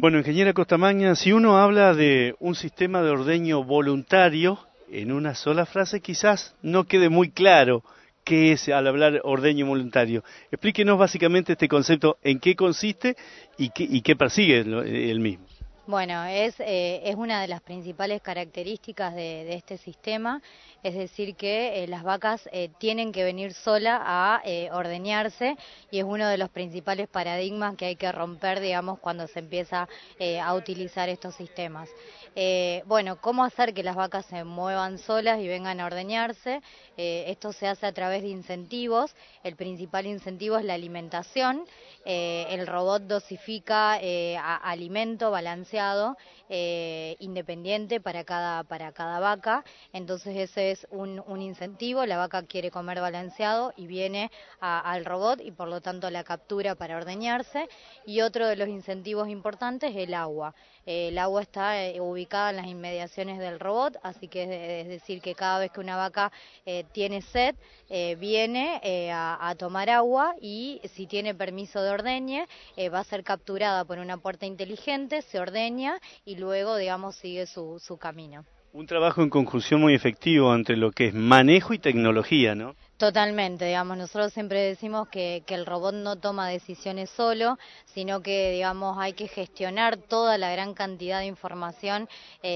Bueno, ingeniera Costamaña, si uno habla de un sistema de ordeño voluntario, en una sola frase quizás no quede muy claro qué es al hablar ordeño voluntario. Explíquenos básicamente este concepto, en qué consiste y qué persigue el mismo. Bueno, es una de las principales características de este sistema, es decir, que las vacas tienen que venir sola a ordeñarse y es uno de los principales paradigmas que hay que romper, digamos, cuando se empieza a utilizar estos sistemas. Bueno, ¿cómo hacer que las vacas se muevan solas y vengan a ordeñarse? Esto se hace a través de incentivos. El principal incentivo es la alimentación. El robot dosifica alimento balanceado, independiente para cada vaca. Entonces ese es un incentivo. La vaca quiere comer balanceado y viene al robot y por lo tanto la captura para ordeñarse. Y otro de los incentivos importantes es el agua. El agua está ubicada en las inmediaciones del robot, así que es decir que cada vez que una vaca tiene sed, viene a tomar agua y si tiene permiso de ordeñe, va a ser capturada por una puerta inteligente, se ordeña y luego, digamos, sigue su camino. Un trabajo en conjunción muy efectivo entre lo que es manejo y tecnología, ¿no? Totalmente, digamos, nosotros siempre decimos que el robot no toma decisiones solo, sino que, digamos, hay que gestionar toda la gran cantidad de información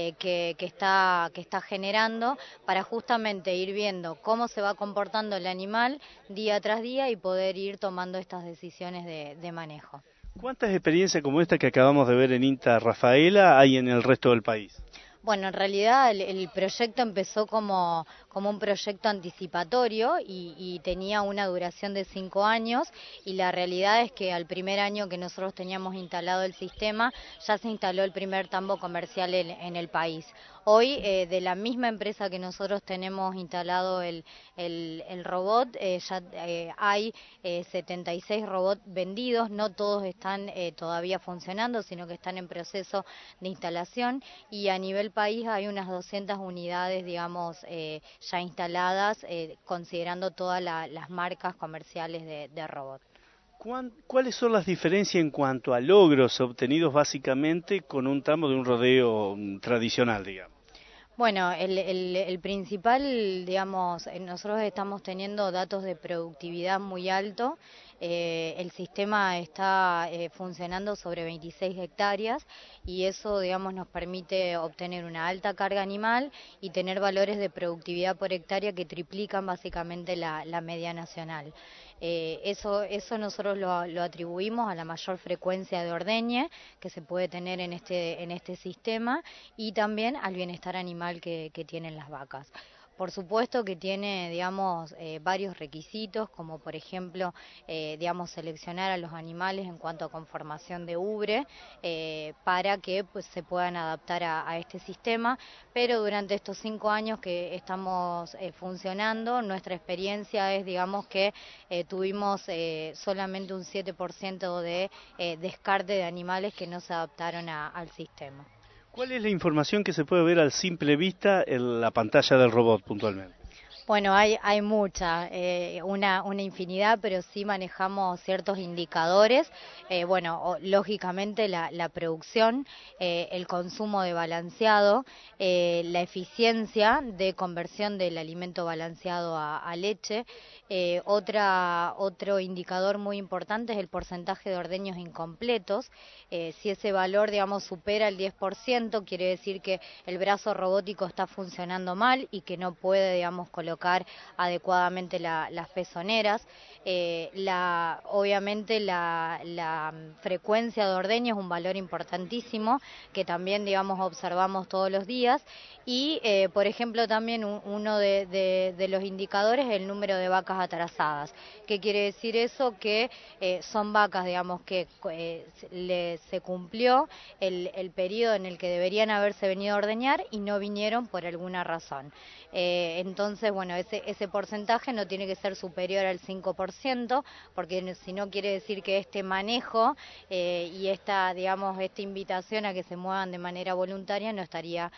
que está generando para justamente ir viendo cómo se va comportando el animal día tras día y poder ir tomando estas decisiones de manejo. ¿Cuántas experiencias como esta que acabamos de ver en INTA Rafaela hay en el resto del país? Bueno, en realidad el proyecto empezó como un proyecto anticipatorio y tenía una duración de 5 años y la realidad es que al primer año que nosotros teníamos instalado el sistema ya se instaló el primer tambo comercial en el país. Hoy, de la misma empresa que nosotros tenemos instalado el robot, ya hay 76 robots vendidos, no todos están todavía funcionando, sino que están en proceso de instalación y a nivel país hay unas 200 unidades, digamos, ya instaladas, considerando todas las marcas comerciales de robot. ¿Cuáles son las diferencias en cuanto a logros obtenidos básicamente con un tambo de un rodeo tradicional, digamos? Bueno, el principal, digamos, nosotros estamos teniendo datos de productividad muy alto. El sistema está funcionando sobre 26 hectáreas y eso, digamos, nos permite obtener una alta carga animal y tener valores de productividad por hectárea que triplican básicamente la media nacional. Eso nosotros lo atribuimos a la mayor frecuencia de ordeñe que se puede tener en este sistema y también al bienestar animal que tienen las vacas. Por supuesto que tiene, digamos, varios requisitos, como por ejemplo, digamos, seleccionar a los animales en cuanto a conformación de ubre, para que pues, se puedan adaptar a este sistema, pero durante estos 5 años que estamos funcionando, nuestra experiencia es, digamos, que tuvimos solamente un 7% de descarte de animales que no se adaptaron al sistema. ¿Cuál es la información que se puede ver al simple vista en la pantalla del robot puntualmente? Bueno, hay mucha, una infinidad, pero sí manejamos ciertos indicadores. Bueno, lógicamente la producción, el consumo de balanceado, la eficiencia de conversión del alimento balanceado a leche. Otro indicador muy importante es el porcentaje de ordeños incompletos. Si ese valor, digamos, supera el 10%, quiere decir que el brazo robótico está funcionando mal y que no puede, digamos, colocar adecuadamente las pezoneras. Obviamente la frecuencia de ordeño es un valor importantísimo que también, digamos, observamos todos los días y, por ejemplo, también uno de los indicadores es el número de vacas atrasadas. ¿Qué quiere decir eso? Que son vacas, digamos, que se cumplió el periodo en el que deberían haberse venido a ordeñar y no vinieron por alguna razón. Entonces, bueno, ese porcentaje no tiene que ser superior al 5%, porque si no quiere decir que este manejo y digamos, esta invitación a que se muevan de manera voluntaria no estaría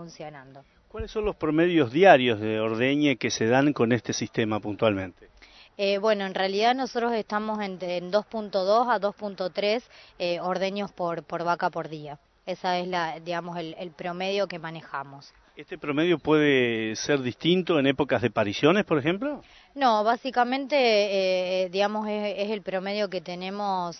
funcionando. ¿Cuáles son los promedios diarios de ordeñe que se dan con este sistema puntualmente? Bueno, en realidad nosotros estamos en 2.2 a 2.3 ordeños por vaca por día. Esa es digamos, el promedio que manejamos. ¿Este promedio puede ser distinto en épocas de pariciones, por ejemplo? No, básicamente, digamos, es el promedio que tenemos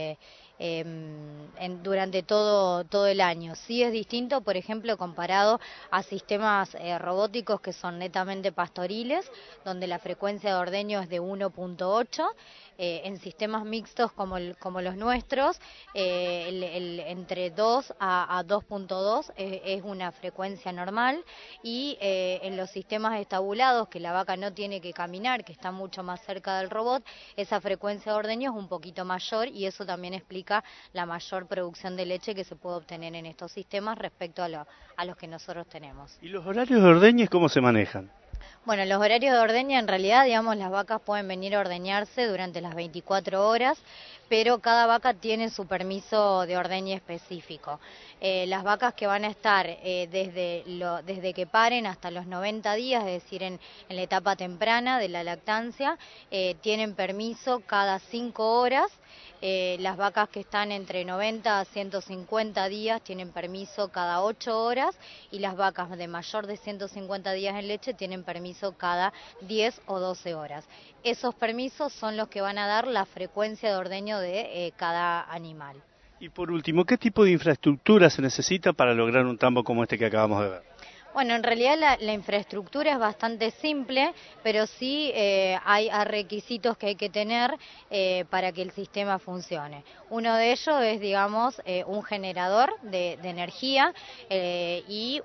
durante todo el año. Sí es distinto, por ejemplo, comparado a sistemas robóticos que son netamente pastoriles, donde la frecuencia de ordeño es de 1.8. En sistemas mixtos como los nuestros, entre 2 a 2.2 es una frecuencia normal, y en los sistemas estabulados, que la vaca no tiene que caminar, que está mucho más cerca del robot, esa frecuencia de ordeño es un poquito mayor, y eso también explica la mayor producción de leche que se puede obtener en estos sistemas respecto a los que nosotros tenemos. ¿Y los horarios de ordeñes cómo se manejan? Bueno, los horarios de ordeña, en realidad, digamos, las vacas pueden venir a ordeñarse durante las 24 horas, pero cada vaca tiene su permiso de ordeña específico. Las vacas que van a estar desde que paren hasta los 90 días, es decir, en la etapa temprana de la lactancia, tienen permiso cada 5 horas. Las vacas que están entre 90 a 150 días tienen permiso cada 8 horas, y las vacas de mayor de 150 días en leche tienen permiso cada 10 o 12 horas. Esos permisos son los que van a dar la frecuencia de ordeño de cada animal. Y por último, ¿qué tipo de infraestructura se necesita para lograr un tambo como este que acabamos de ver? Bueno, en realidad la infraestructura es bastante simple, pero sí hay requisitos que hay que tener para que el sistema funcione. Uno de ellos es, digamos, un generador de energía y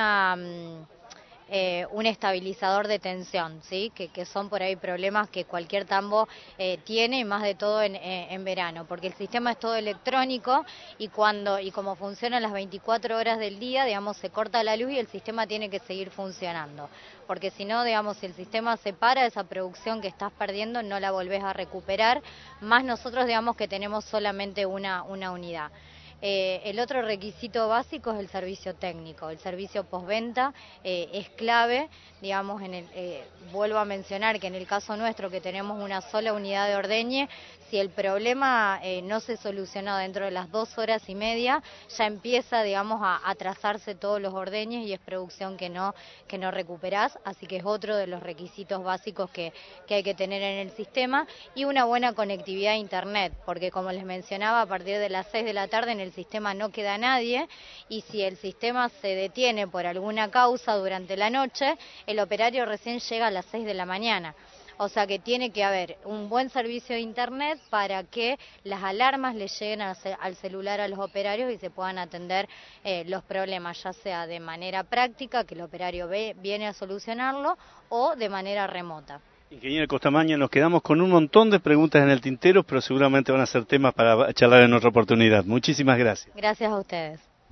un estabilizador de tensión, ¿sí? Que son por ahí problemas que cualquier tambo tiene, y más de todo en verano, porque el sistema es todo electrónico, y como funciona las 24 horas del día, digamos, se corta la luz y el sistema tiene que seguir funcionando, porque si no, digamos, si el sistema se para, esa producción que estás perdiendo no la volvés a recuperar, más nosotros, digamos, que tenemos solamente una unidad. El otro requisito básico es el servicio técnico. El servicio postventa es clave, digamos, vuelvo a mencionar que en el caso nuestro, que tenemos una sola unidad de ordeñe, si el problema no se soluciona dentro de las 2 horas y media, ya empieza, digamos, a atrasarse todos los ordeñes, y es producción que no recuperás, así que es otro de los requisitos básicos que hay que tener en el sistema, y una buena conectividad a internet, porque como les mencionaba, a partir de las 6 de la tarde en el sistema no queda nadie, y si el sistema se detiene por alguna causa durante la noche, el operario recién llega a las 6 de la mañana. O sea que tiene que haber un buen servicio de internet para que las alarmas le lleguen al celular a los operarios y se puedan atender los problemas, ya sea de manera práctica, que el operario viene a solucionarlo, o de manera remota. Ingeniera Costamaña, nos quedamos con un montón de preguntas en el tintero, pero seguramente van a ser temas para charlar en otra oportunidad. Muchísimas gracias. Gracias a ustedes.